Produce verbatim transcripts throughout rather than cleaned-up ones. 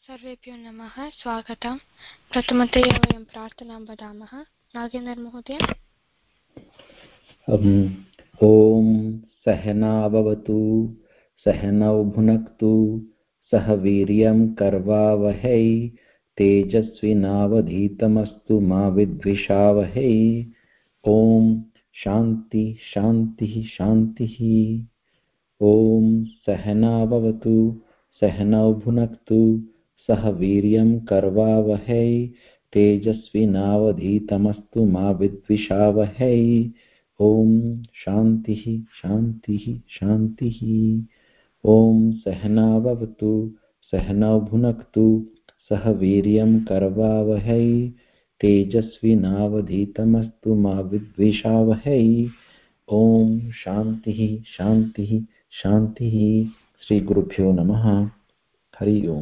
सर्वेभ्यो नमः स्वागतं प्रथमतया वयं प्रार्थनां वदामः नागेन्द्र महोदय ॐ सहना भवतु सहनौ भुनक्तु सह वीर्यं कर्वावहै तेजस्विनावधीतमस्तु मा विद्विषावहै ॐ शान्ति शान्तिः शान्तिः ॐ सहना भवतु सहनौ भुनक्तु सह वीर्यं कर्वावहै तेजस्विनावधीतमस्तु मा विद्विषावहै ॐ शान्तिः शान्तिः शान्तिः ॐ सहना भवतु सहनौ भुनक्तु सह वीर्यं कर्वावहै तेजस्विनावधीतमस्तु मा विद्विषावहै ॐ शान्तिः शान्तिः शान्तिः श्री गुरुभ्यो नमः हरि ओम्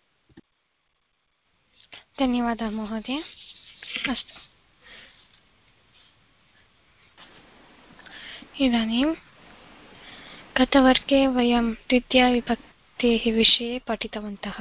धन्यवादः महोदय अस्तु इदानीं गतवर्गे वयं द्वितीयाविभक्तेः विषये पठितवन्तः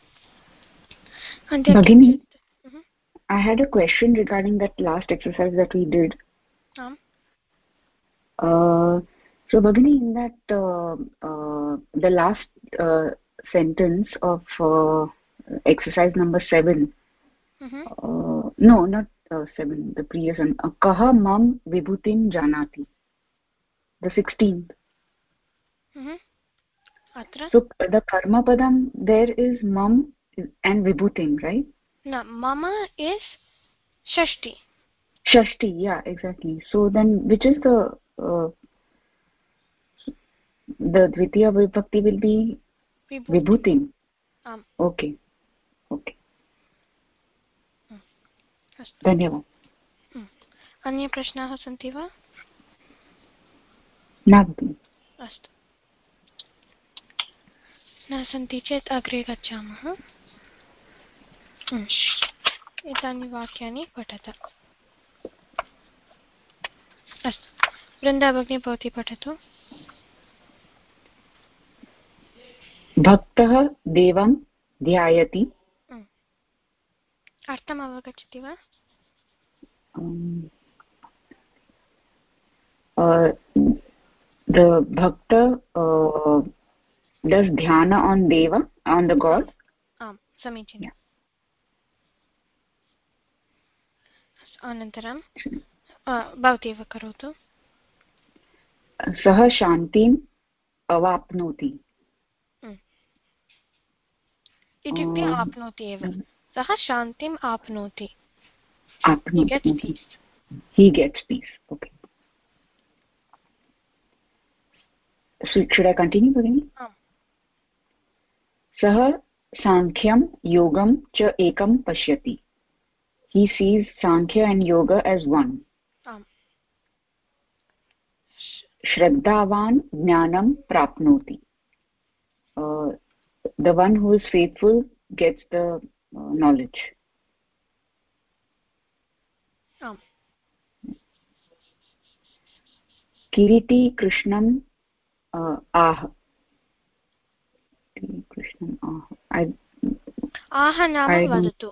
Bhagini, I had a question regarding that last exercise that we did. Um. Uh, so, Bhagini, in that uh, uh, the last uh, sentence of uh, exercise number seven. Mm-hmm. Uh, no, not uh, seven. The previous one. Uh, Kaha mam vibhutim janati. The sixteenth. Mm-hmm. Atra? So the karma padam there is mam and vibhutim, right? No, mama is shashti. Shashti, yeah, exactly. So then, which is the uh, the dvitiya vibhakti will be Vibhutim. vibhutim. Um. Okay, okay. अस्तु धन्यवादः. अन्ये प्रश्नाः सन्ति वा? न भगिनि. अस्तु न सन्ति चेत् अग्रे गच्छामः. एतानि वाक्यानि पठत. अस्तु वृन्दा भगिनी भवती पठतु. भक्तः देवं ध्यायति. अर्थम् अवगच्छति वा? Um, uh, the bhakta uh, does dhyana on deva, on the god. आम् समीचीनम्. अनन्तरं भवती एव करोतु. सः शान्तिम् अवाप्नोति. इत्युक्ते आप्नोति एव. सः शान्तिम् आप्नोति. He gets peace. He gets peace. Okay. So should I continue, Bhagini? आम्. सः सांख्यं योगं च एकं पश्यति. He sees Sankhya and Yoga as one. आम्. Shraddhavan jnanam prapnoti. Uh, the one who is faithful gets the uh, knowledge. आम्. Kiriti Krishnam uh, ah. Krishnam ah. I. आह नाम वदतु.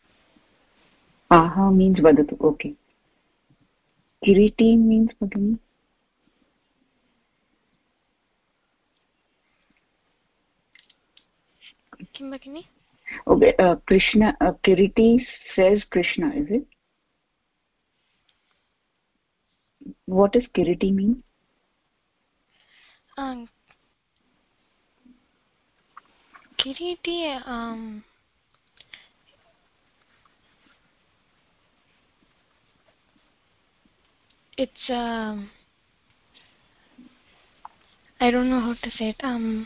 Aha means vadatu. Okay. Kiriti means Bhagini. किं भगिनि? Okay. Uh, Krishna. Uh, Kiriti says Krishna. Is it? What does Kiriti mean? Um, Kiriti. Um, it's. Um, I don't know how to say it. Um.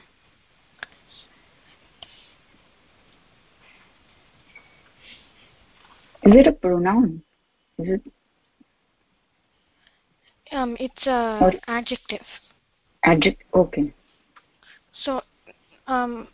Is it a pronoun? Is it? Um, it's a or adjective. Adjective. Okay. So, um,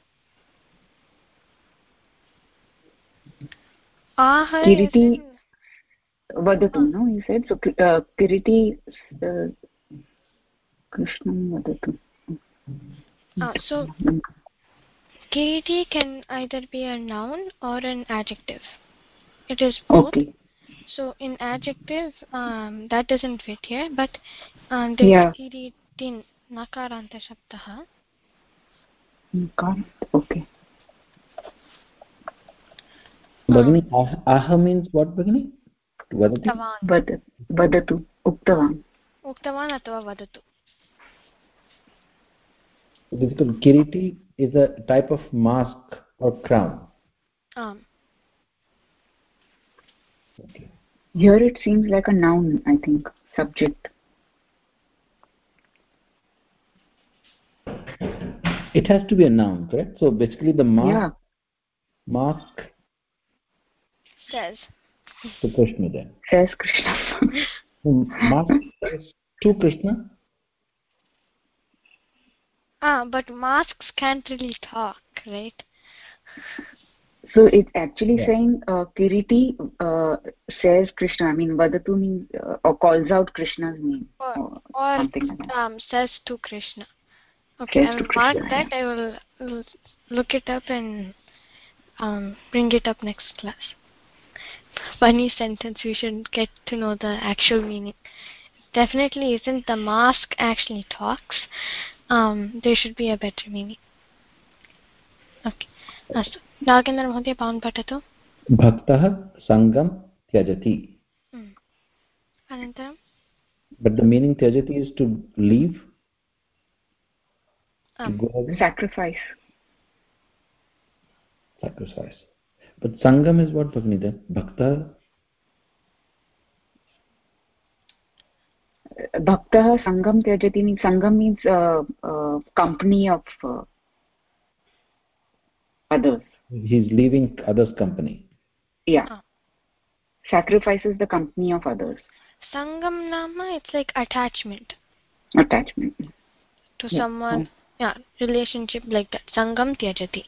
aha Kiriti in, vadatu. uh, No, you said so. Uh, Kiriti uh, Krishnam vadatu. uh, so Kiriti can either be a noun or an adjective. It is both. Okay. So in adjective, um, that doesn't fit here, but um, there Yeah. is kiritin, nakaranta shabdaha. Got it. Okay. Bhagini, ah, aha means what, Bhagini? Vadati? Uktavan. Vad- Vadatu. Uktavan. Uktavan atva vadatu. Difficult. Kiriti is a type of mask or crown. Um, Okay. Here it seems like a noun, I think. Subject. It has to be a noun, correct? So basically the mask, Yeah. mask says. to Krishna then. Says Krishna. Mask says to Krishna. Ah, but masks can't really talk, right? So it's actually Yeah. saying uh, Kiriti uh, says Krishna. I mean, Vadatu means uh, or calls out Krishna's name Or, or, or something like that. um, says to Krishna. Okay, Says I to will mark Krishna. that. Yeah. I will l- look it up and um, bring it up next class. Funny sentence. We should get to know the actual meaning. Definitely isn't the mask actually talks. Um, there should be a better meaning. Okay. अस्तु नागेन्द्र महोदय भवान् पठतु. Bhaktah sangam tyajati. अनन्तरं But the meaning tyajati is to leave, to um, go away, Sacrifice. sacrifice. But sangam is what, Bhagini, then? Bhaktah? Bhaktah Sangam Tyajati means Sangam means uh, uh, company of uh, others. He's leaving others' company. Yeah. Ah. Sacrifices the company of others. Sangam nama, it's like attachment Attachment. to Yeah. someone. Yeah, relationship like that. Sangam tyajati.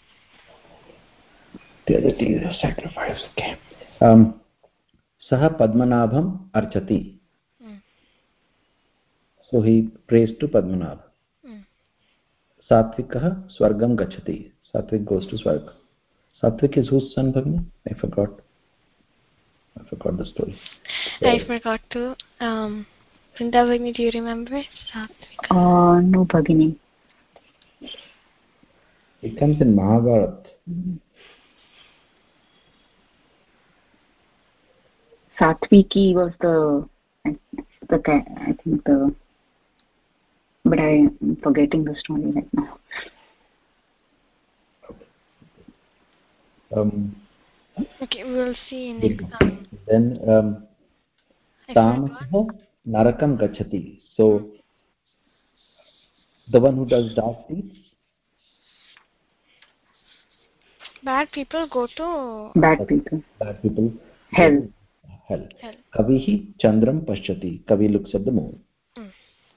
Tyajati is a sacrifice. Okay. Um, Saha Padmanabham archati. Mm. So he prays to Padmanabha. Mm. Satvikah swargam gachati. Satvik goes to Swarga. Satvik is whose son, Bhagini? I forgot. I forgot the story. I forgot to. Um, Vrindavani, do you remember? Satvika. Uh, no, Bhagini. It comes in Mahabharata. Mm-hmm. Satviki was the, the I think the, but I am forgetting the story right now. Um, Okay, we will see next time. then um, Tamasah narakam gachati. So the one who does dark deeds. Bad people go to Bad people. Bad people. Hell. Hell. hell. Kavihi chandram pashyati. Kavi looks at the moon. Mm.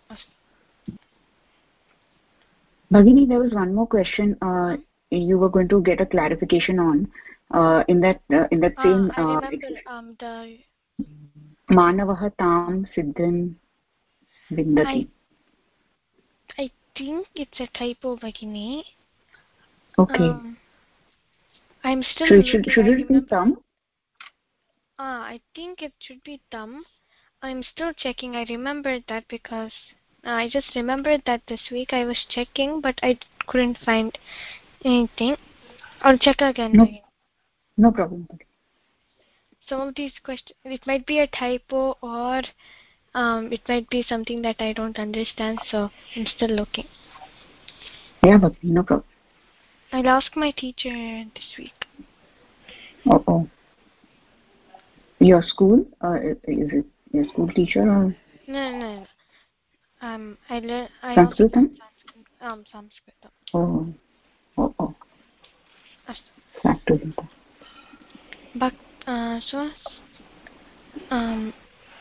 Bhagini, there was one more question uh, you were going to get a clarification on uh, in that uh, in that same Ah, I uh, remember um, the Manavaha tam siddhim vindati. I, I think it's a typo, Bhagini. Okay. Um, I'm still So it looking. should should I it be remember. tam? Ah, I think it should be tam. I'm still checking. I remembered that because uh, I just remembered that this week I was checking, but I couldn't find anything. I'll check again. No, Bhagini. no problem. Some of these questions, it might be a typo or um, it might be something that I don't understand. So I'm still looking. Yeah, Bhagini, no problem. I'll ask my teacher this week. Oh, oh. Your school? Uh, is it your school teacher or No, no, no. Um, I learn. I also Sanskritam? Sanskrit. Um, Sanskrit. Oh, oh, oh. Astu. Sanskritam. But uh, so um,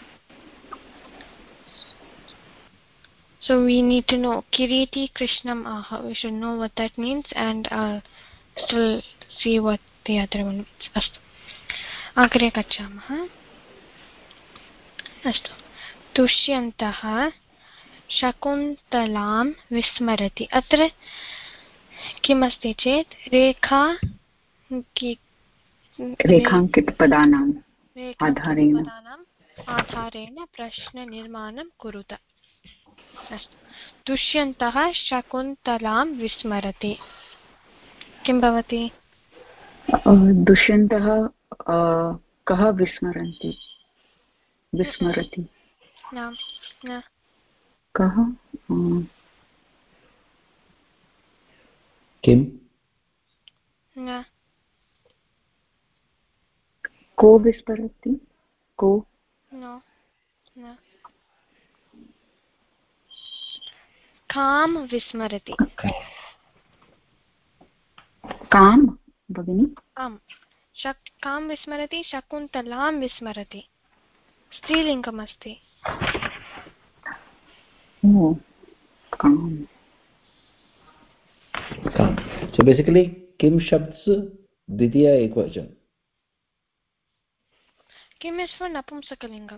so we need to know Kiriti Krishnam Aha. We should know what that means, and I'll still see what the other one means. Astu. Agre gachamah. Astu. Tushyantah Shakuntalaam Vismarati. Atra किमस्ति चेत् रेखा रेखाङ्कितपदानाम् आधारेण रेखाङ्कितपदानाम् आधारेण प्रश्ननिर्माणं कुरुत। अस्तु। दुष्यन्तः शकुन्तलां विस्मरति। किं भवति? दुष्यन्तः कः विस्मरन्ति विस्मरति न न कः किं न को विस्मरति को न न कां विस्मरति। कां भगिनि? आम्, शक् कां विस्मरति, शकुन्तलां विस्मरति। स्त्रीलिङ्गमस्ति। ओ कां so basically kim shabds ditiya ekvachan. Kim is for napumsakalingam.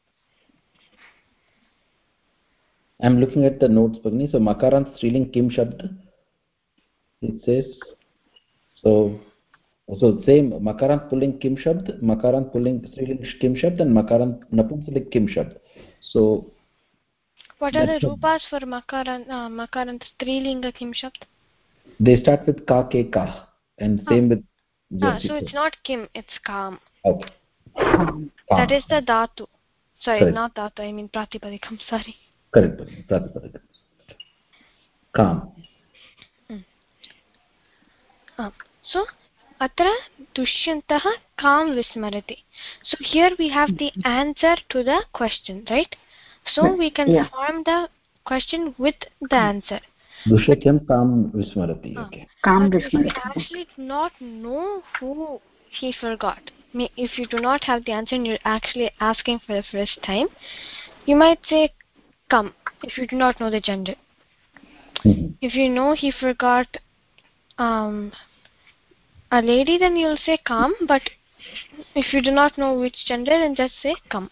I'm looking at the notes, Bhagini. So makarant striling kim shabd, it says, so so same makarant pulling kim shabd, makarant pulling striling kim shabd, and makarant napumsalik kim shabd. So what are the rupas for makarant uh, makarant strilinga kim shabd? They start with ka, ke, ka, and same ah. with ah, so it's not kim, it's kam. Okay. That is the dhatu. Sorry, Correct. not dhatu, I mean pratipadikam, sorry. Correct, pratipadikam. Kam. Mm. Ah. So, atra dushyantah kam vismarati. So here we have the answer to the question, right? So we can yeah. form the question with the answer. Dushyam kam vismarati. Okay. Kam but vismarati. if you actually do not know who he forgot, if you do not have the answer and you're actually asking for the first time, you might say kam if you do not know the gender. Mm-hmm. If you know he forgot um, a lady, then you'll say kam, but if you do not know which gender, then just say kam.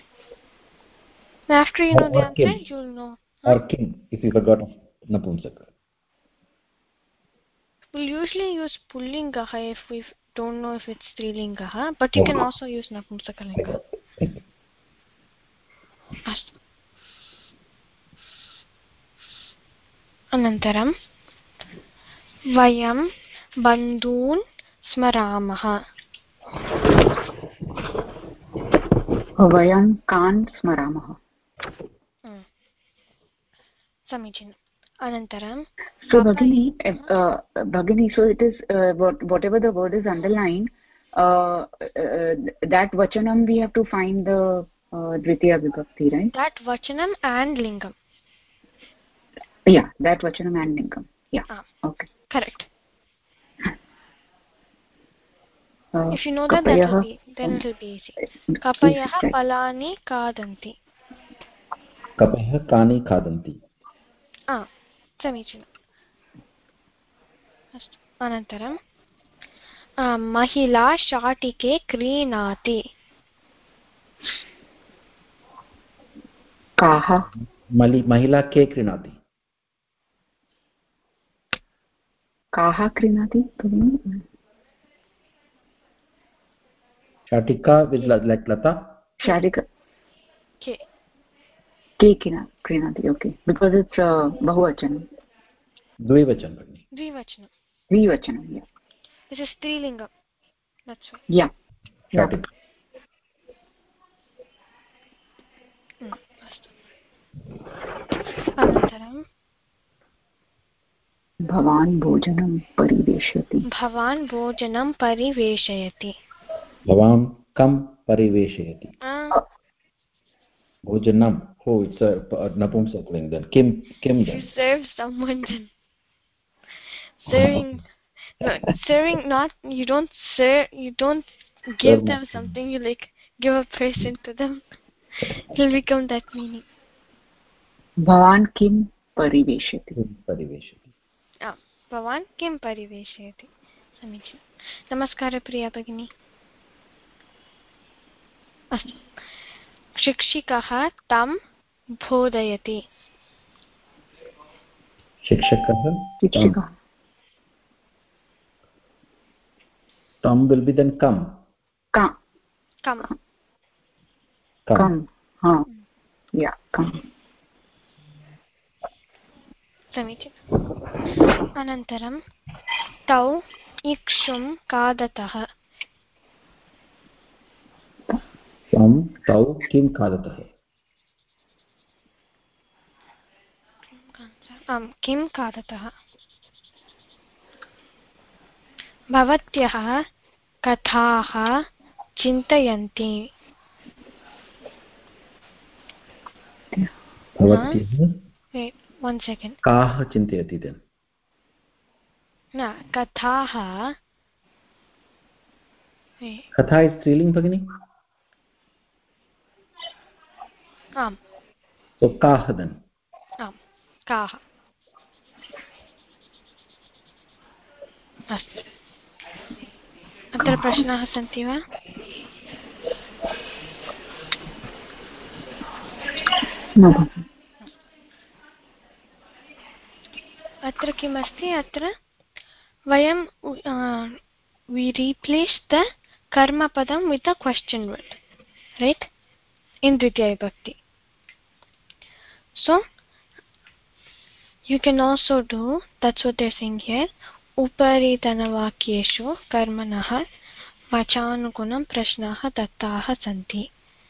After you know or, the or answer, kim. You'll know. Huh? Or kim, if you forgot napumsaka. We'll usually use pullingaha if we don't know if it's strilingaha, but you okay. can also use napumsakalinga. Astu. Anantaram vayam bandhun smaraamaha. Vayam kan smaraamaha. Hmm. Samichinam. Anantaram. So Bhagini, uh, Bhagini, so it is uh, what, whatever the word is underlined, uh, uh, that vachanam we have to find the uh, dvitiya vibhakti, right? That vachanam and lingam. Yeah, that vachanam and lingam. Yeah. Ah, okay. Correct. Uh, if you know that, that will be then it will be easy. Kapayah palani kadanti. Kapayah kani kadanti. Ah, samichinam. Astu. Anantaram महिला शाटिके क्रीणाति. काः महिला के क्रीणाति? काः क्रीणाति? शाटिका with like lata? शाटिका के के क्रीणाति. Okay, because it's uh, bahuvachanam. द्विवचन. द्विवचनम. द्विवचनम. Yeah. This is strilinga. That's why. Yeah. Yeah. अनन्तरं भवान् भोजनं परिवेशयति. भवान् भोजनं परिवेशयति. भवान् कं परिवेशयति? Bhojanam. Oh, it's a, a napumsakling then. Kim, Kim then. You serve someone then. Serving, no, serving not, you don't serve, you don't give serve them nothing. Something, you like give a person to them. It'll become that meaning. Bhavan kim pariveshati. Kim pariveshati. Ah, Bhavan kim pariveshati. Samichinam. Namaskara Priya Bhagini. Astu. शिक्षिकः तं बोधयति. शिक्षकः शिक्षकः Tam will be then come. Come. Come. Come. Come. Huh. Yeah, come. समीचीनम् अनन्तरं तौ इक्षुं खादतः Tam tau kim खादतः आम् किं खादतः भवत्यः कथाः चिन्तयन्ति भवत्यः one second काः चिन्तयति then न कथाः कथा is स्त्रीलिंग भगिनी आम् so काः then आम् काः अस्तु अत्र प्रश्नाः सन्ति वा अत्र किमस्ति अत्र वयं we replace the karma padam with a question word, right, in Dvitiya Vibhakti. So you can also do, that's what they're saying here, uparitana vakyeshu karmanah vachanugunam prashnaah dattaah santi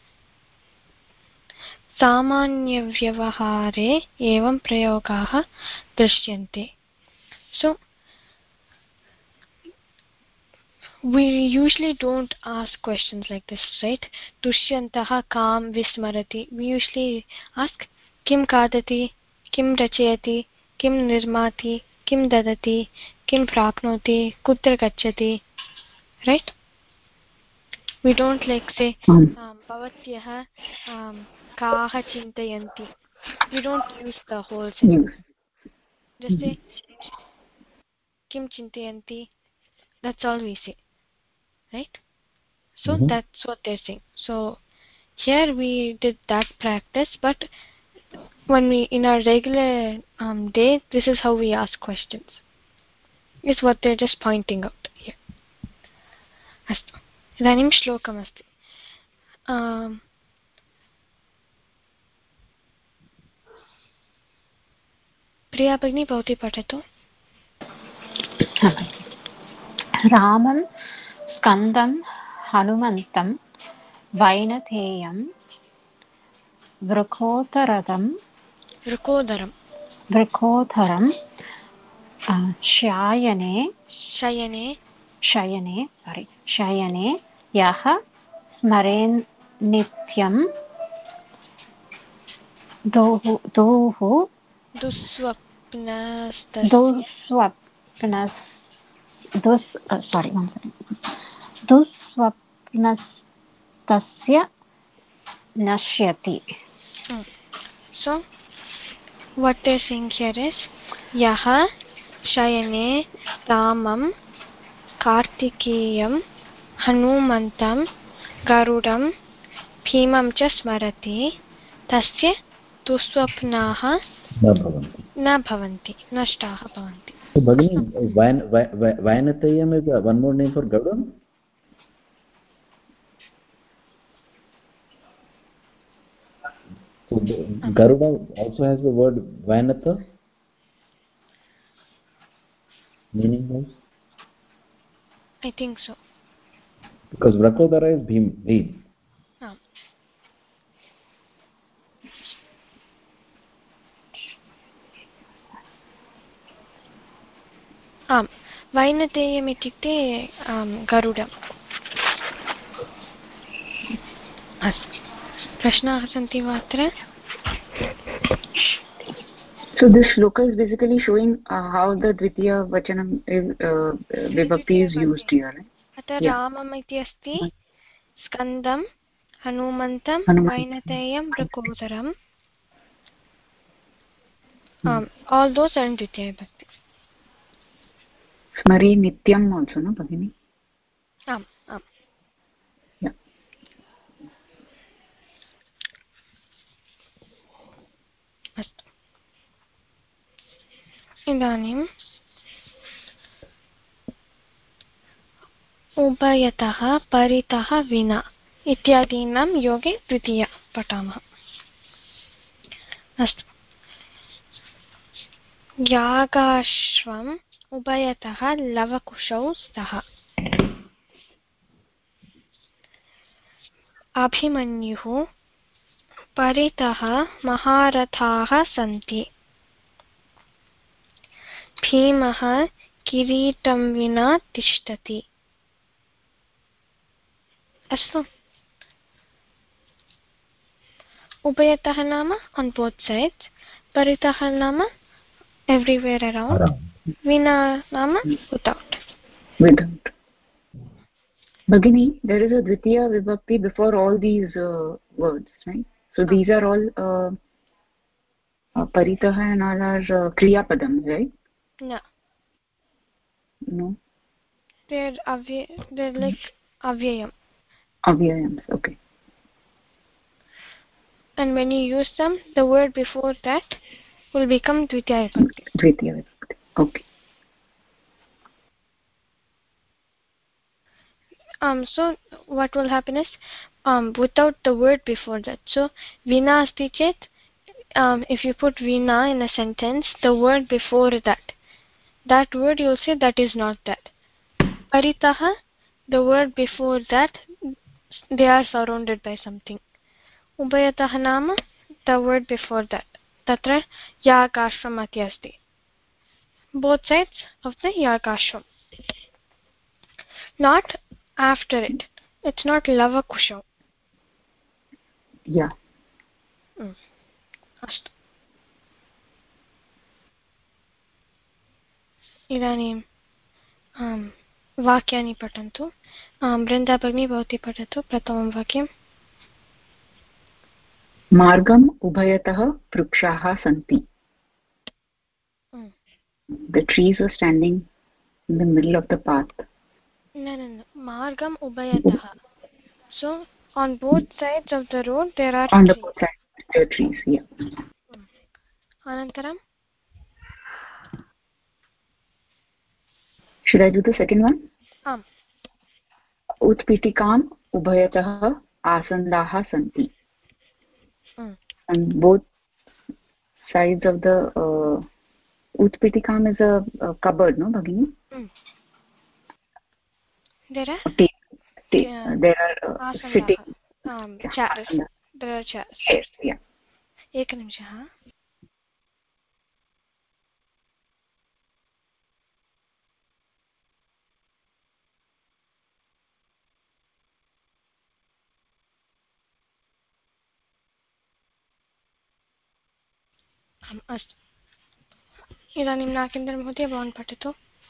सामान्य व्यवहारे एवं प्रयोगाः दृश्यन्ते. So we usually don't ask questions like this, right? Dushyantah kam vismarati. We usually ask kim kadati, kim rachayati, kim nirmati, kim dadati, kim prapnoti, kutra gacchati, right? We don't like say um, bhavatyah um, kaah chintayanti. We don't use the whole sentence. Just say kim chintayanti. That's all we say, right? So mm-hmm. That's what they're saying. So here we did that practice, but when we in our regular um, day, this is how we ask questions. Is what they're just pointing out here. अस्तु इदानीं श्लोकमस्ति. um, प्रिया भगिनी भवती पठतु. रामं स्कन्दं हनुमन्तं वैनतेयं वृकोदरं वृकोदरं वृकोदरं शयने शयने शयने sorry शयने यः स्मरेन् नित्यं दोः दोः दुःस्वप्नस्तस्य दुःस्वप्नस् दुस् sorry one second दुःस्वप्नस्तस्य नश्यति. So what they're saying here is yaha shayane ramam kartikeyan hanumantam garudam bhimam cha smarati tasya duswapnaah न भवन्ति न भवन्ति नष्टाः भवन्ति. so भगिनी vainateyam is one more name for garudam. So Garuda also has the word Vainata, meaning wise? I think so. Because Vrakodara is Bhim. Bhim. Ah. आम् वैनतेयम् इत्युक्ते गरुडम्. अस्तु प्रश्नाः सन्ति वा अत्र? So this shloka is basically showing uh, how the dvitiya vachanam is uh, vibhakti is used here, right? अत्र रामम् इति अस्ति, स्कन्दं हनुमन्तं वैनतेयं वृकोदरम्. आम् all those are in dvitiya vibhakti. Smari nityam also, no Bhagini? आम् आम्. Yeah. अस्तु इदानीं उभयतः परितः विना इत्यादीनां योगे द्वितीया पठामः। अस्तु। यागाश्वम् उभयतः लवकुशौ स्तः। अभिमन्युः परितः महारथाः सन्ति। भीमः किरीटं विना तिष्ठति। अस्तु। उभयतः नाम on both sides, परितः नाम everywhere around, विना नाम without. Without. Bhagini, there is a dvitiya vibhakti before all these uh, words, right? So oh. These are all uh, uh, paritah and all are uh, kriya padams, right? No. No. They're avya. They're like avyayam. Avyayams. Okay. And when you use them, the word before that will become dvitiya vibhakti. Dvitiya vibhakti. Okay. Um. So what will happen is, um, without the word before that. So vina asti chet. Um, if you put vina in a sentence, the word before that, that word you'll say that is not that. Paritaha, the word before that, they are surrounded by something. Ubhayatah nama, the word before that. Tatra yakashvam ati asti. Both sides of the yakashvam. Not after it. It's not lavakusham. Yeah. Mm. Astu. इदानीं आम् वाक्यानि पठन्तु। वृन्दा भगिनी भवती पठतु प्रथमं वाक्यं। मार्गम् उभयतः वृक्षाः सन्ति. The trees are standing in the middle of the path. No, no, no. Margam ubayatah. So on both sides of the road there are on trees. the both sides there are trees. Yeah. Anantaram. Should I do the second one? Am. Utpitikam ubhayatah asandaah santi. Mm. On both sides of the uh, Utpitikam is a, a cupboard, no, Bhagini? Mm. There are? Ta ta uh, there are uh, sitting. Um, chairs. Asanda. There are chairs. Yes, yeah. एकनिमिषः। अस्तु। इदानीं नागेन्द्र महोदय भवान् पठतु।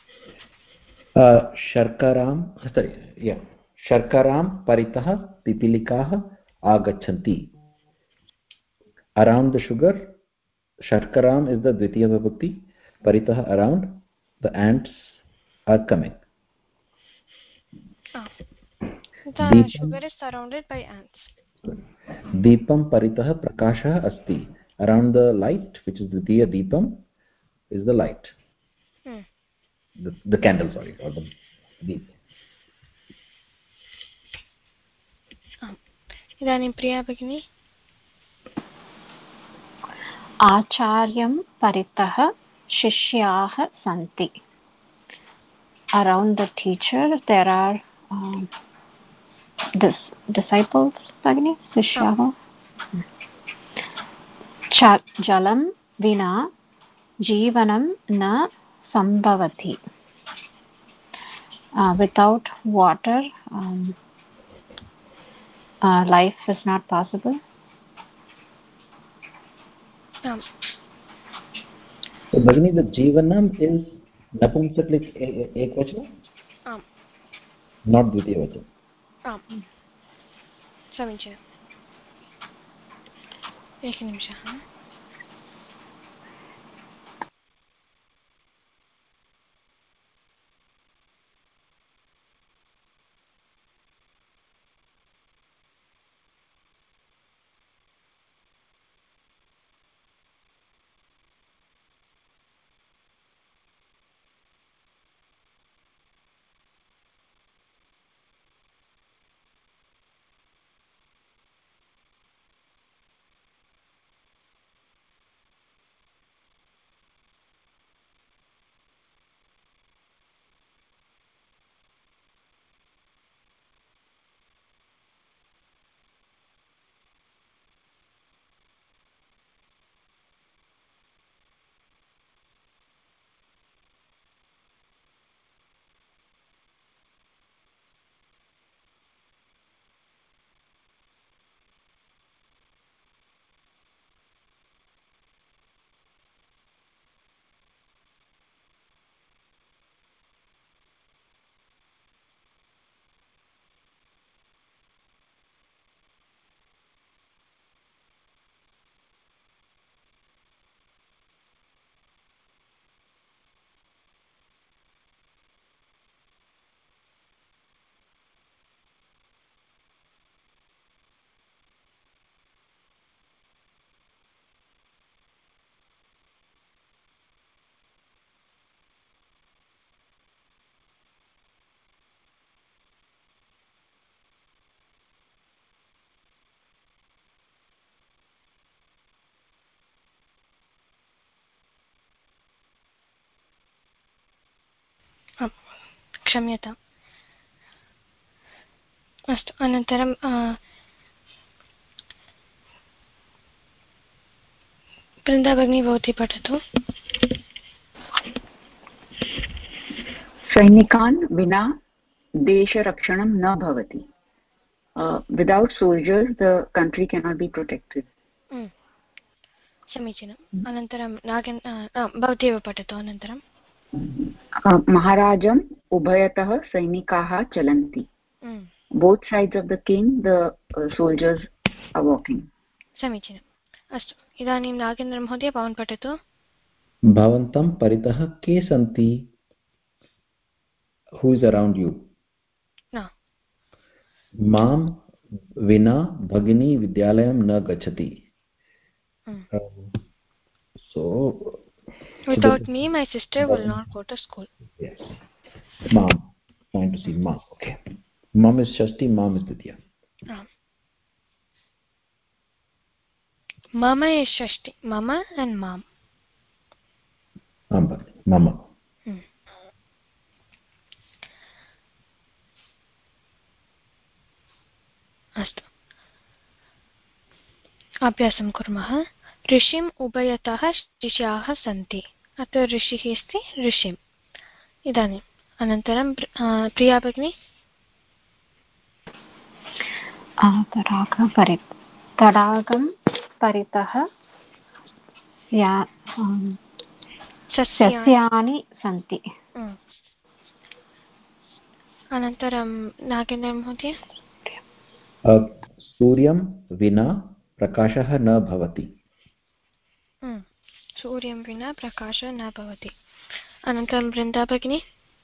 शर्करां शर्करां परितः पिपीलिकाः आगच्छन्ति. Around the sugar, sharkaram is the dvitiya vibhakti. Paritah, around, the ants are coming. Oh. The sugar is surrounded by ants. Deepam paritah prakashah asti. Around the light, which is dvitiya deepam, is the light. Hmm. The, the candle, sorry, or the deep. इदानीं प्रिया भगिनी। आचार्यं परितः शिष्याः सन्ति. Around the teacher there are um, dis disciples. Bhagini, शिष्याः. जलं विना जीवनं न सम्भवति. Uh, without water, um, uh, life is not possible. Um. So, Bhagini, the Jivanam is Napumsaklik Ekvachana? Um. Not Dvitiya Vachana. Um. समीचीनम्। एकनिमिषः। क्षम्यताम् अस्तु अनन्तरं वृन्दा भगिनी भवती पठतु सैनिकान् विना देशरक्षणं न भवति without soldiers the country cannot be protected समीचीनम् अनन्तरं नागेन् भवती एव पठतु अनन्तरं महाराजम् उभयतः सैनिकाः चलन्ति both sides of the king the uh, soldiers are walking समीचीनम् अस्तु इदानीं नागेन्द्र महोदय भवान् पठतु भवन्तं परितः के सन्ति who is around you न मां विना भगिनी विद्यालयं न गच्छति so without me my sister will not go to school yes mom trying to see mom okay mom is Shashti mom is Vidya mama is Shashti mama and mom mama mama hmm. अस्तु अभ्यासं कुर्मः ऋषिम् उभयतः शिष्याः सन्ति अत्र ऋषिः अस्ति ऋषिम् इदानीम् अनन्तरं प्रिया भगिनी तडागं परितः सस्यानि सन्ति अनन्तरं नागेन्द्र महोदय सूर्यं विना प्रकाशः न भवति सूर्यं विना प्रकाशः न भवति अनन्तरं वृन्दा भगिनी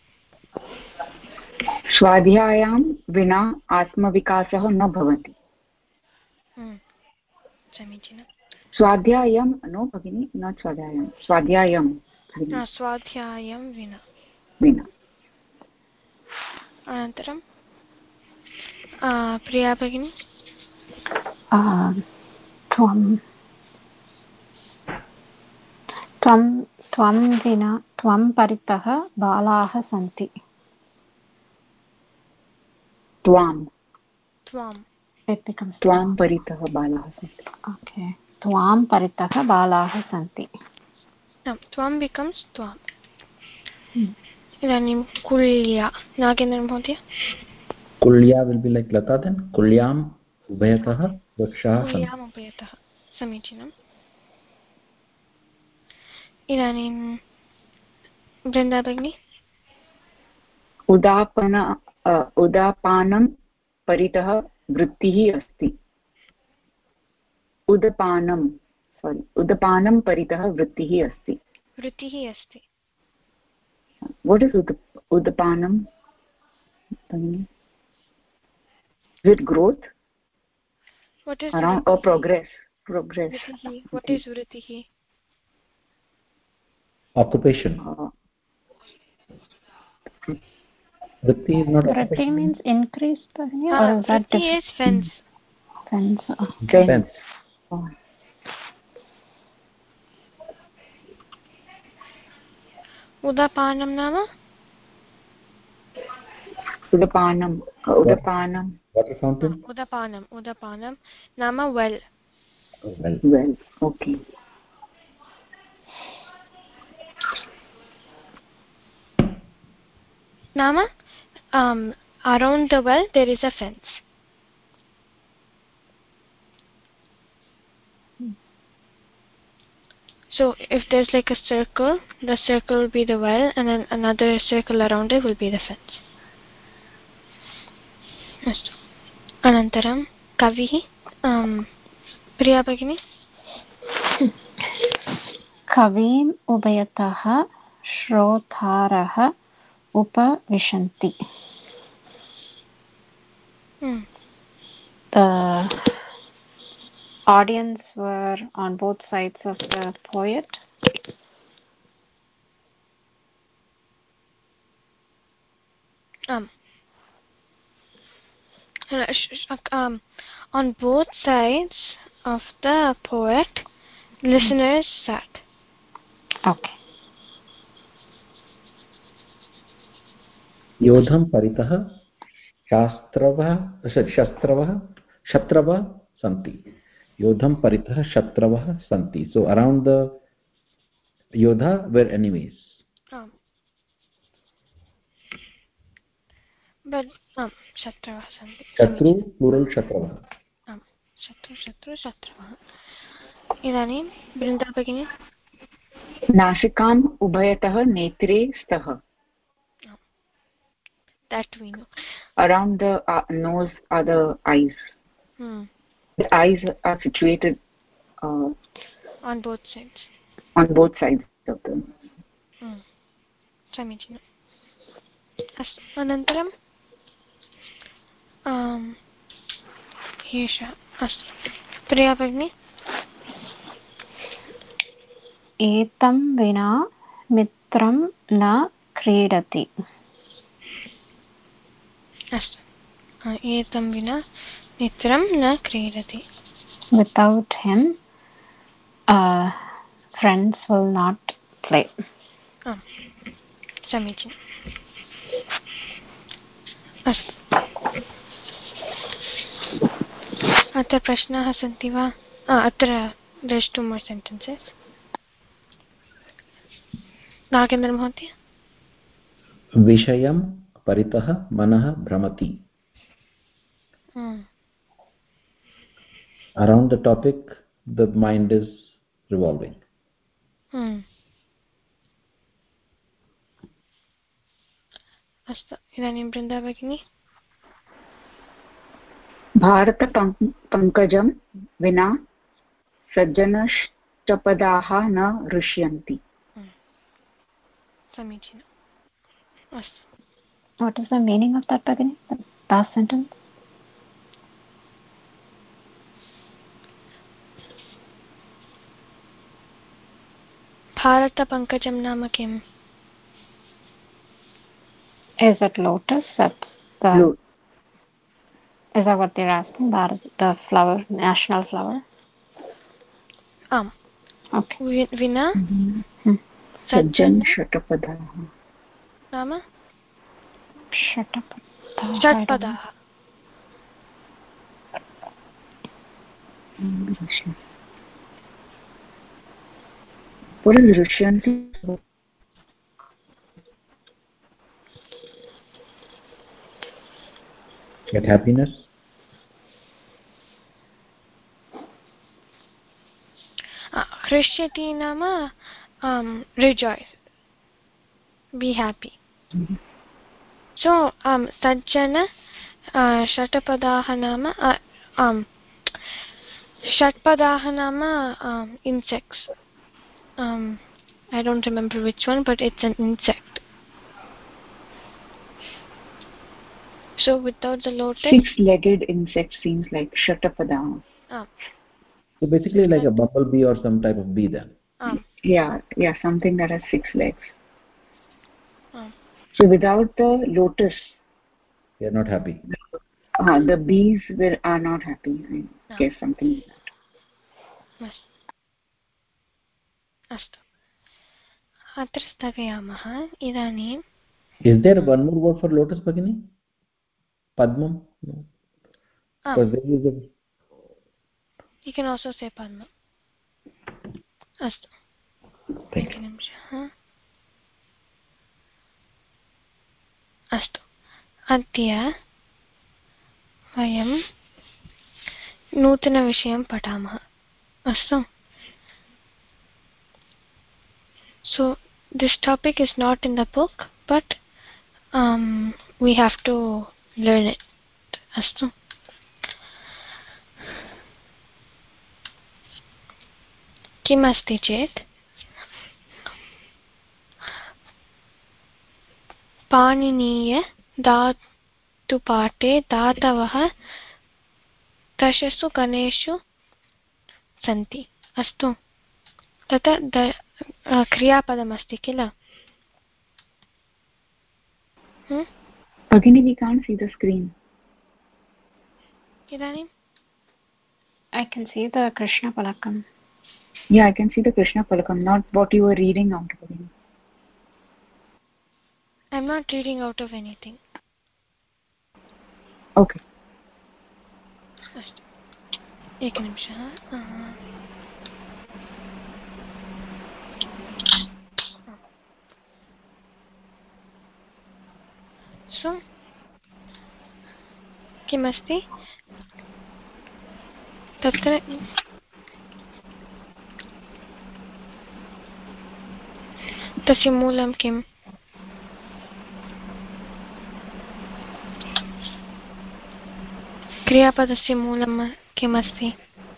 स्वाध्यायां विना आत्मविकासः न भवति समीचीनं स्वाध्यायं नो भगिनी न स्वाध्यायं स्वाध्यायं स्वाध्यायं विना विना अनन्तरं प्रिया भगिनी त्वं त्वं त्वं विना त्वं परितः बालाः सन्ति त्वां त्वां त्वां परितः बालाः सन्ति ओके त्वां परितः बालाः सन्ति त्वां becomes त्वाम् इदानीं कुल्या नागेन्द्र महोदय कुल्या will be like Lata then कुल्याम् उभयतः वृक्षाः सन्ति कुल्याम् उभयतः समीचीनम् इदानीं वृन्दा भगिनी उदापन उदापानं परितः वृत्तिः अस्ति उदपानं सोरि उदपानं परितः वृत्तिः अस्ति वृत्तिः अस्ति what is ud udapanam is it growth what is around or progress progress vritihi what is vritihi occupation uh, vritti is not vritti means increase uh, or is that vritti is fence fence okay. fence oh. उदपानं नाम उदपानं उदपानं water fountain उदपानं उदपानं नाम well well well okay नाम um around the well there is a fence so if there's like a circle the circle will be the well and then another circle around it will be the fence अस्तु अनन्तरं कविः प्रिया भगिनी कविम् उभयतः श्रोतारः उपविशन्ति hmm. The audience were on both sides of the poet. Um, um, on both sides of the poet, listeners sat. Okay. योधं परितः शास्त्रवः शस्त्रवः शत्रवः सन्ति. योधं परितः शत्रवः सन्ति. So around the Yodha were enemies. Um, but um, Shatravah Sandhi. Shatru, plural Shatravah. Um, Shatru, Shatru, Shatravah. Idanim, Brinda Bhagini. नासिकाम् उभयतः नेत्रे स्तः. That we know. Around the uh, nose are the eyes. Hmm. The eyes are situated uh, on both sides. On both sides of the nose. Hmm. Samichinam. Astu. Anantaram. Um. Yesha. Astu. Priya Bhagini. एतं विना मित्रं न क्रीडति. अस्तु. एतं विना मित्रं न क्रीडति. Without him, uh, friends will not play. आम्. समीचीनम्. अस्तु. अत्र प्रश्नाः सन्ति वा? अत्र there's two more sentences. Nagendra महोदय. विषयं परितः मनः भ्रमति. Hmm. Around the topic the mind is revolving. Hmm. अस्तु. इदानीं बृन्दा भगिनी. भारतपङ्कजं विना सज्जनष्टपदाः न ऋष्यन्ति. समीचीनम्. अस्तु. What is the meaning of that, Bhagini? The last sentence? भारतपङ्कजं नाम किम्? Is it lotus? That's the, Blue. is that what they're asking? Bharat, the flower, national flower? आम्. Okay. विना सज्जन षट्पदाः नाम षट्पदाः. षट्पदाः. What is Rishyanti? Get happiness. Hrishyati nama um, rejoice, be happy. Mm-hmm. So um, sajjana uh, shatapadaha nama uh, um, shatpadaha nama um, insects. Um, I don't remember which one, but it's an insect. So without the lotus, six-legged insect seems like Shatapada. Ah. So basically like a bumblebee or some type of bee then. Ah. Yeah, yeah, something that has six legs. Ah. So without the lotus, they are not happy. Uh, the bees will, are not happy. I Ah. guess something like that. Yes. अस्तु. अत्र स्थगयामः. इदानीं Is there one more word for lotus, Bhagini? Padmam? No. Ah. Because there is a... You can also say Padma. अस्तु. एकनिमिषः. अस्तु. अद्य वयं नूतनविषयं पठामः. अस्तु. So this topic is not in the book, but um, we have to learn it. Astu. किम् अस्ति चेत् पाणिनीय धातुपाठे धातवः दशसु गणेषु सन्ति. अस्तु. तथा क्रियापदमस्ति किल? hmm? Bhagini, we can't see the screen. इदानीं I can see the Krishna Palakam. Yeah, I can see the Krishna Palakam, not what you were reading out. Bhagini. I'm not reading out of anything. Okay. अस्तु एकनिमिषः. सो किमस्ति तत्र तस्य मूलं किम्? क्रियापदस्य मूलं किमस्ति?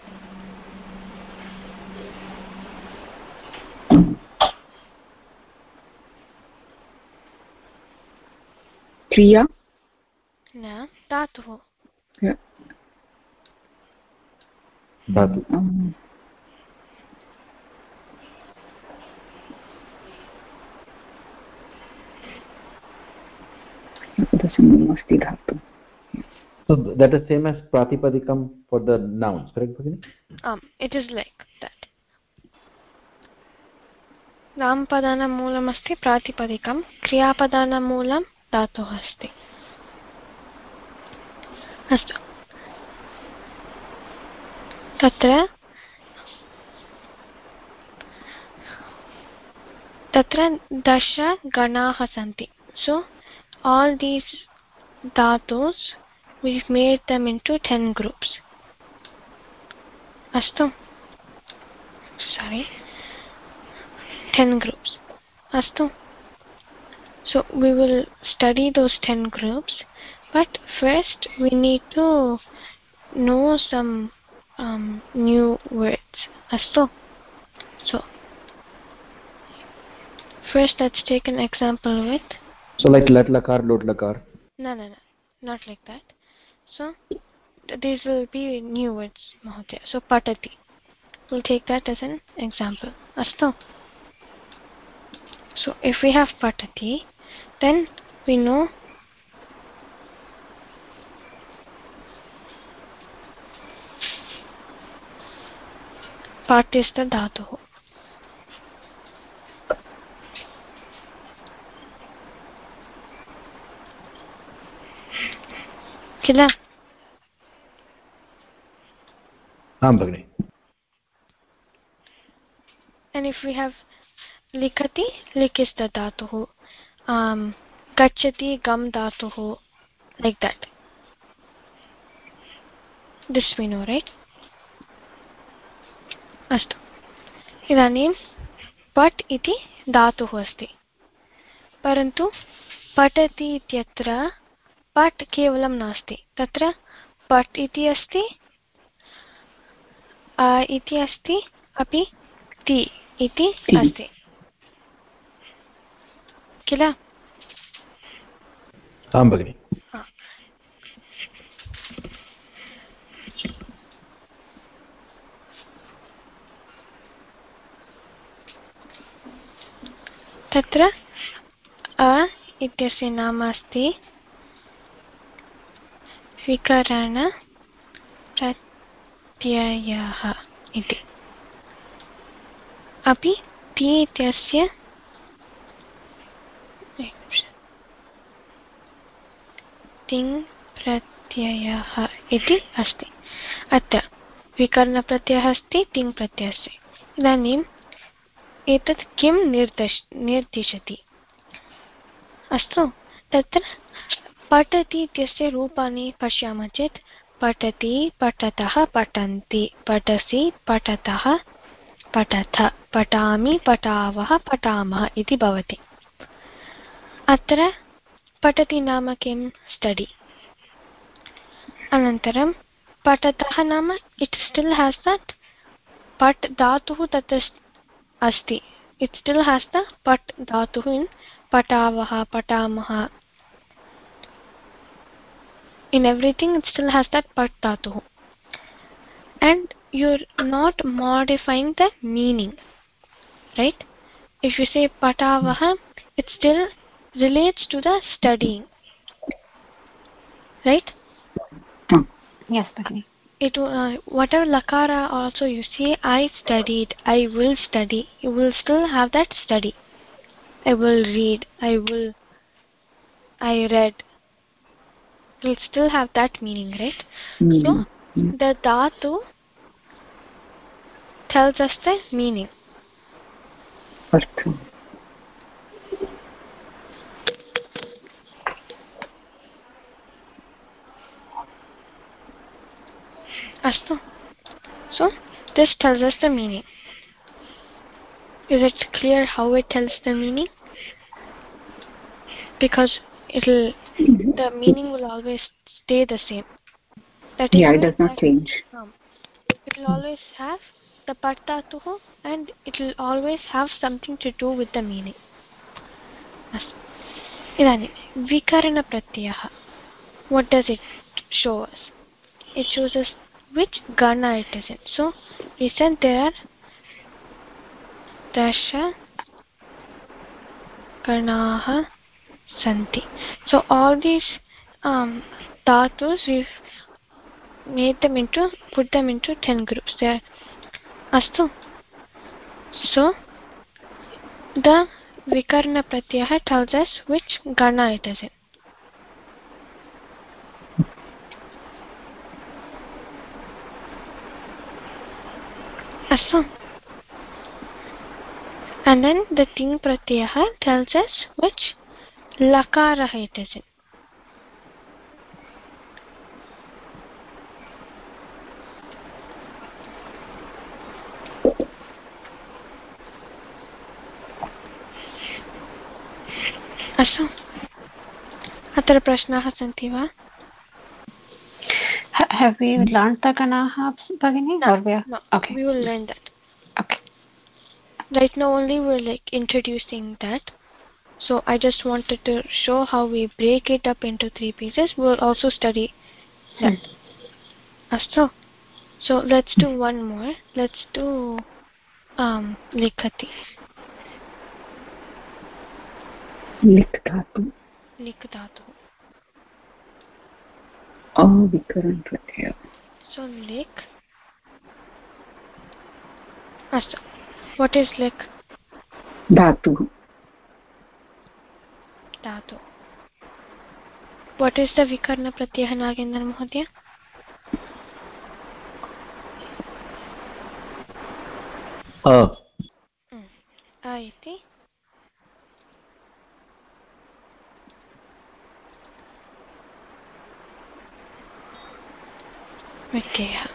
क्रिया न धातुः. धातु. अस्ति धातु. So that is same as pratipadikam for the nouns, correct, Bhagini? Um, it is like that. नामपदानां मूलमस्ति प्रातिपदिकं, क्रियापदानां मूलं धातुः अस्ति. अस्तु. तत्र तत्र दश गणाः सन्ति. So all these dhatus, we've made them into ten groups. Astu. Sorry. ten groups. Astu. So we will study those ten groups, but first we need to know some um, new words. Astu. So first let's take an example with. So like lat lakar, lot lakar. No, no, no, not like that. So these will be new words, Mahodaya. So patati. We'll take that as an example. Astu. So if we have patati, then we know pat is the dhatu. Kila? Haan, Bhagini. And if we have likati, lik is the dhatu. Um, gachati, gam dhatu. Like that. This we know, right? Astu. Idanim pat iti dhatuः अस्ति. परन्तु पठति इत्यत्र पट् केवलं नास्ति. तत्र पट् इति अस्ति, आ इति अस्ति, अपि ति इति अस्ति. किल? आं भगिनि. तत्र अ इत्यस्य नाम अस्ति विकरण प्रत्ययः इति. अपि ति इत्यस्य तिङ् प्रत्ययः इति अस्ति. अत्र विकरणप्रत्ययः अस्ति, तिङ् प्रत्ययः अस्ति. इदानीम् एतत् किं निर्दश निर्दिशति? अस्तु. तत्र पठति इत्यस्य रूपाणि पश्यामः चेत् पठति, पठतः, पठन्ति, पठसि, पठतः, पठथ, पठामि, पठावः, पठामः इति भवति. अत्र पठति नाम किं? स्टडी. अनन्तरं पठतः नाम इट् स्टिल् हेस् दट् पट् धातुः तत्र अस्ति. It still has the pat dhatuh in patavaha, patamaha. In everything it still has that pat dhatuh. And you're not modifying the meaning. Right? If you say patavaha, it still relates to the studying. Right? Yes, Bhagini. It uh, whatever lakara also you say, I studied, I will study, you will still have that study. I will read, I will I read, it will still have that meaning, right? Mm-hmm. So the dhatu tells us the meaning. Artha. Astu. So this tells us the meaning. Is it clear how it tells the meaning? Because it'll the meaning will always stay the same. That is Yeah, it why does not that, change. um, it will always have the patatuhu, and it will always have something to do with the meaning. Idani vikarana pratyaya. What does it show us? It shows us which gana it is in. So we said there are dasha ganaha santi. So all these um, dhatus, we've made them into, put them into ten groups. There, astu. So the vikarna pratyaya tells us which gana it is in. Astu. And then the ting pratyaya tells us which lakara it is in. अस्तु अत्र प्रश्नाः सन्ति वा? Have we learned the ganaha, Bhagini? No, Or we are, no, okay. we will learn that. Okay. Right now only we're like introducing that. So I just wanted to show how we break it up into three pieces. We'll also study that. Hmm. Astu. So let's do one more. Let's do um likhati. Likh-dhatu. Likh-dhatu. Oh, vikaran pratyaya. So likh. Astu. What is likh? Dhatu. Dhatu. What is the vikarna pratyaya, Nagendra Mahodaya? Uh. Mm. A iti. Vikya.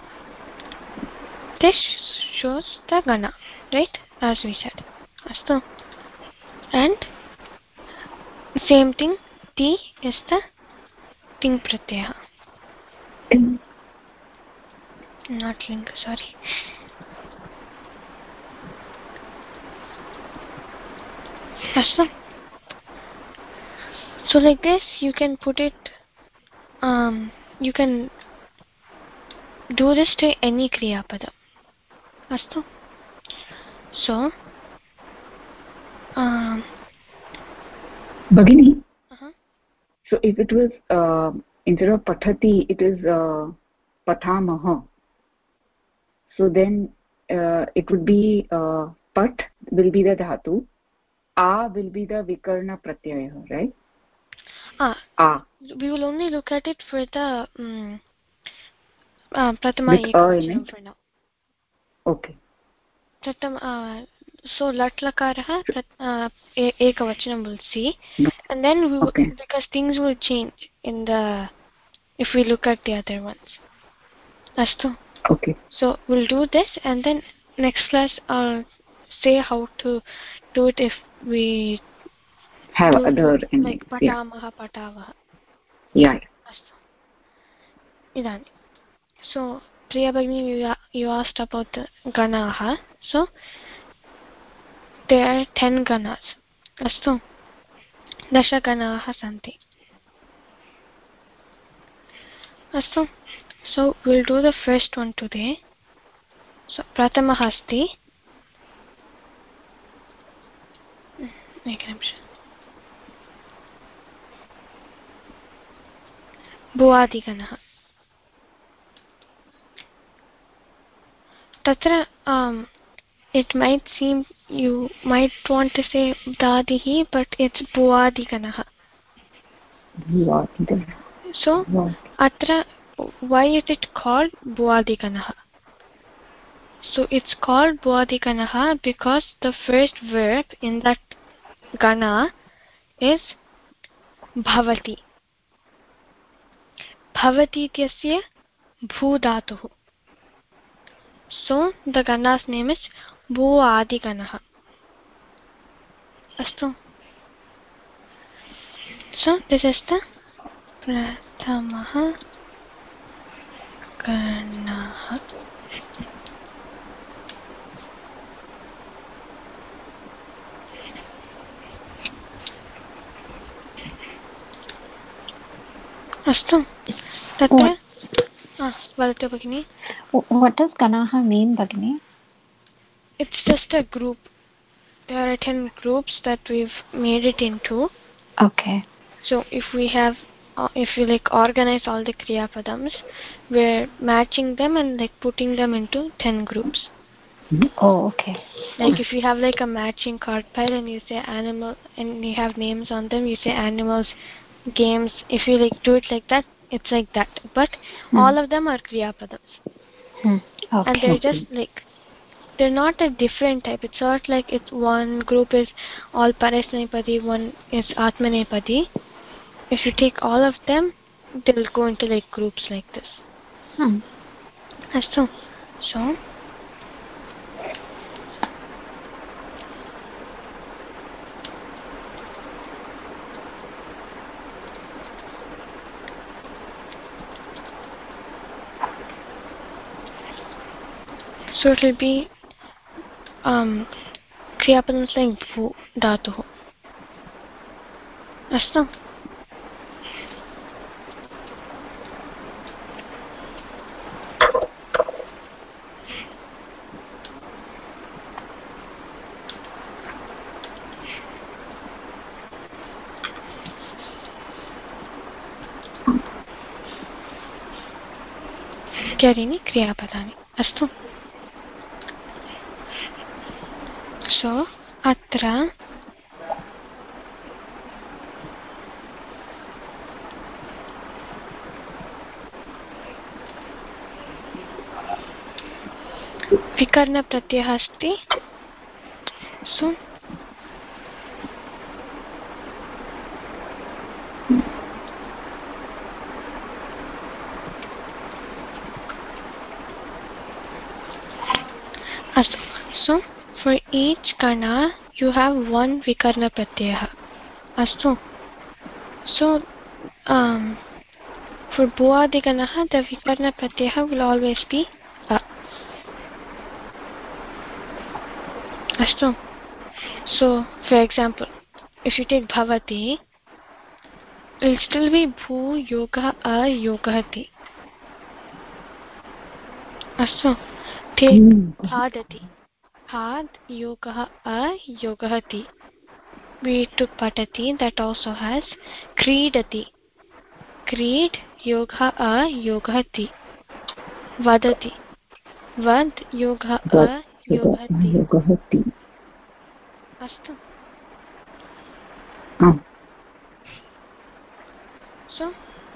This shows the gana, right? As we said. Astu. And same thing, T is the ting pratyaya. Ting. Not linga, sorry. Astu. So like this, you can put it, um, you can do this to any kriya pada. Astu. So, um, Bhagini. uh-huh. So if it was uh, instead of pathati, it is uh, pathamaha. So then uh, it would be uh, pat will be the dhatu, a will be the vikarna pratyaya, right? Ah, A. we will only look at it for the um, uh, pratama With a in ekavachanam it. for now. Okay. Pratam, uh, so lat lakarah uh, ekavachanam we'll see, and then we will, Okay. because things will change in the if we look at the other ones. Astu. Okay. So we'll do this, and then next class I'll say how to do it if we Have do other like endings. Yeah. patamaha patavaha. Yeah. Astu. Idani. So Priya Bhagini, you, you asked about the ganaha. So there are ten ganas. Astu. Dasha ganaha santi. Astu. So we'll do the first one today. So pratamaha asti. Ekanimisha. Bhuvadiganaha. Tatra um it might seem you might want to say dadihi, but it's bhuvadiganaha. So atra, why is it called Bhuadiganah? So it's called Bhuadiganah because the first verb in that gana is bhavati. Bhavati ityasya bhu dhatuh. So the gana's name is Bhuadiganah. Astu. So this is the Prathamah Ganah. Astu. Tatra. Ah, Vadatu Bhagini. What does Ganaha mean, Bhagini? It's just a group. There are ten groups that we've made it into. Okay. So if we have, uh, if you like organize all the Kriya Padams, we're matching them and like putting them into ten groups. Oh, okay. Like if you have like a matching card pile and you say animal and you have names on them, you say animals, games. If you like do it like that, it's like that. But Hmm. all of them are Kriya Padams. Hmm. Okay. And they're just like, they're not a different type. It's not like it's one group is all Parasnepadi, one is Atmanepadi. If you take all of them, they'll go into like groups like this. Hmm. So, so so it will be um Kriyapadams like Bhu Dhatuh. Astu. Kyadini Kriyapadani. Astu. So, atra विकर्ण प्रत्ययः अस्ति. So astu. So for each kana you have one vikarna pratyaya. Astu. So um for Bhuadiganah the vikarna pratyaya will always be a. Astu. So for example, if you take bhavati, it will still be bhu yoga a yogahati. Astu. Take padati. Had yogah a yogahati. We took patati, that also has kridati. Krid yogah a yogahati. Vadati. Vad yogah a yogahati. Astu. Um. So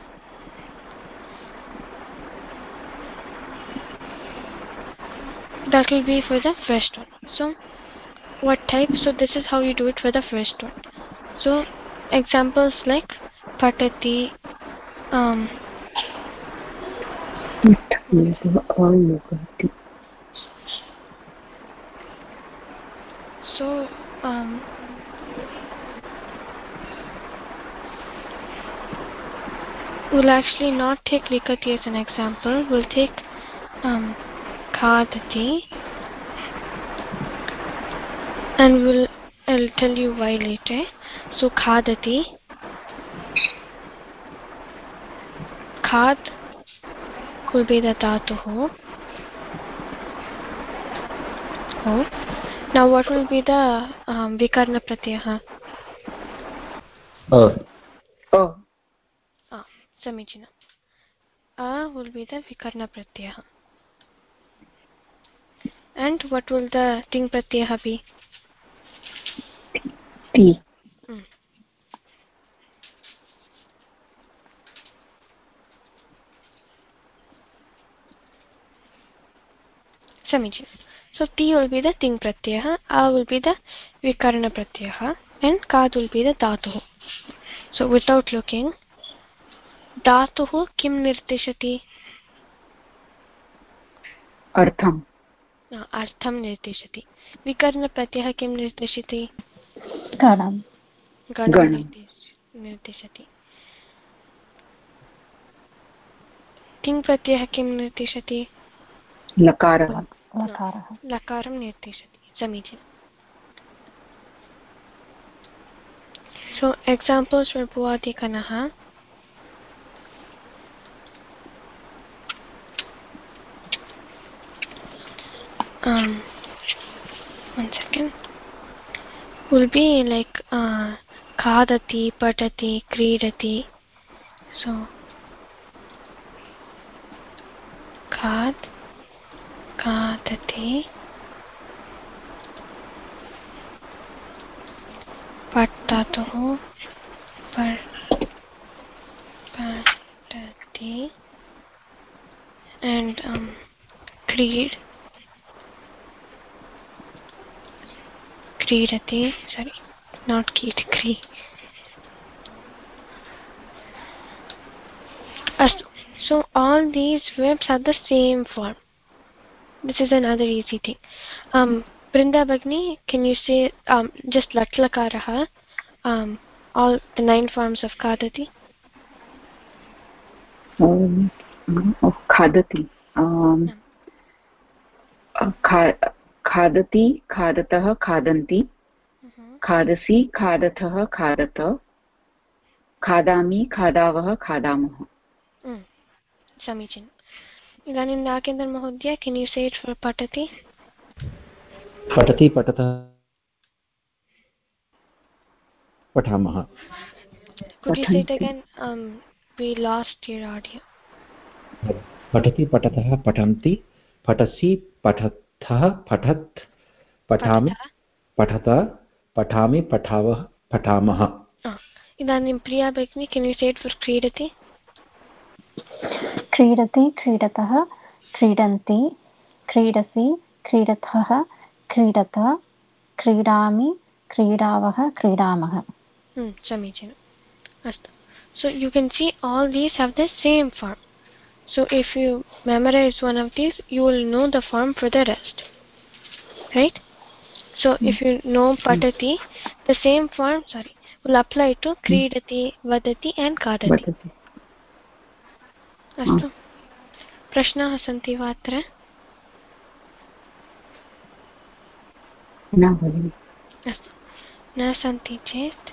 that will be for the first one. So what type? So this is how you do it for the first one. So examples like patati, um so um we'll actually not take likati as an example. We'll take um khadati, and we'll I'll tell you why later. So khadati, khad will be the dhatuh. Oh. Now what will be the um, vikarna pratyaya? Uh. Oh. Ah, samijina. A will be the vikarna pratyaya. And what will the ting pratyaya be? T. Hmm. Samichinam. So T will be the ting pratyaya, A will be the vikarana pratyaya, and Kad will be the dhatuh. So without looking, dhatuh kim nirtishati? Artham. No, artham nirtishati. Vikarana pratyaya kim nirtishati? Ganam. Ganam nirtishati. ting pratyaya kim nirtishati? Lakara. Lakarah. Lakaram nirtishati. Samichinam. So examples for bhuvadi kanaha. Um, one second. Will be like uh, khadati, patati, kridati. So khad, khadati, patatuh, par, patati, and um, creed. Kridati, sorry, not Keet, Kri. So all these verbs have the same form. This is another easy thing. Um, Brinda Bhagni, can you say um, just Latlakaraha, um, all the nine forms of Kadati? Um, of Khadati. Um, uh, Khadati, Khadatah, Khadanti. Khadasi, Khadatah, Khadata. Khadami, Khadavah, Khadamah. Samichin. Idanim Nakendra Mahodaya, can you say it for Patati? Patati, Patata, Patamaha. Could you say it again? Um, we lost your audio. Patati, Patatah, Patanti, Patasi, Patatha, Patat, Patami, Patata, Patami, Patavah, Patamaha. Idanim Priya Bhagni, can you say it for Kridati? क्रीडति क्रीडतः क्रीडन्ति क्रीडसि क्रीडथः क्रीडत क्रीडामि क्रीडावः क्रीडामः. Hmm, Samichinam. Astu. So you can see all these have the same form. So if you memorize one of these, you will know the form for the rest. Right? So if you know Patati, the same form, sorry, will apply to Kridati, Vadati and Kadati. Astu. Prashnaः सन्ति वा अत्र? न भगिनि. अस्तु. न सन्ति चेत्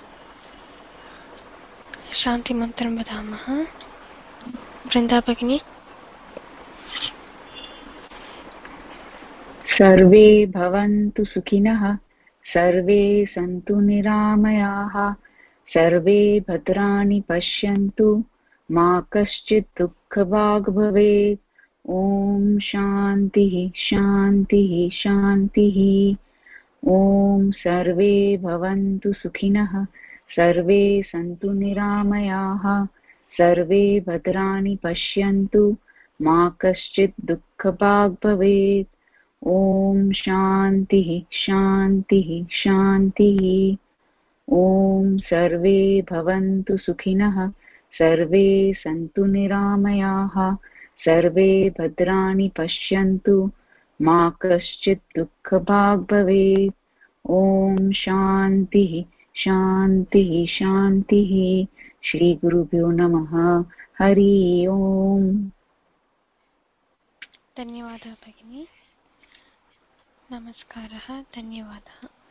शान्तिमन्त्रं वदामः. वृन्दा भगिनी. सर्वे भवन्तु सुखिनः, सर्वे सन्तु निरामयाः, सर्वे भद्राणि पश्यन्तु, मा कश्चित् दुःखभाग् भवेत्. ॐ शान्तिः शान्तिः शान्तिः. ॐ सर्वे भवन्तु सुखिनः, सर्वे सन्तु निरामयाः, सर्वे भद्राणि पश्यन्तु, मा कश्चित् दुःखभाग् भवेत्. ॐ शान्तिः शान्तिः शान्तिः. ॐ सर्वे भवन्तु सुखिनः, सर्वे सन्तु निरामयाः, सर्वे भद्राणि पश्यन्तु, मा कश्चित् दुःखभाग् भवेत्. ॐ शान्तिः शान्तिः शान्तिः. श्रीगुरुभ्यो नमः. हरि ओम्. धन्यवादः भगिनी. नमस्कारः. धन्यवादः.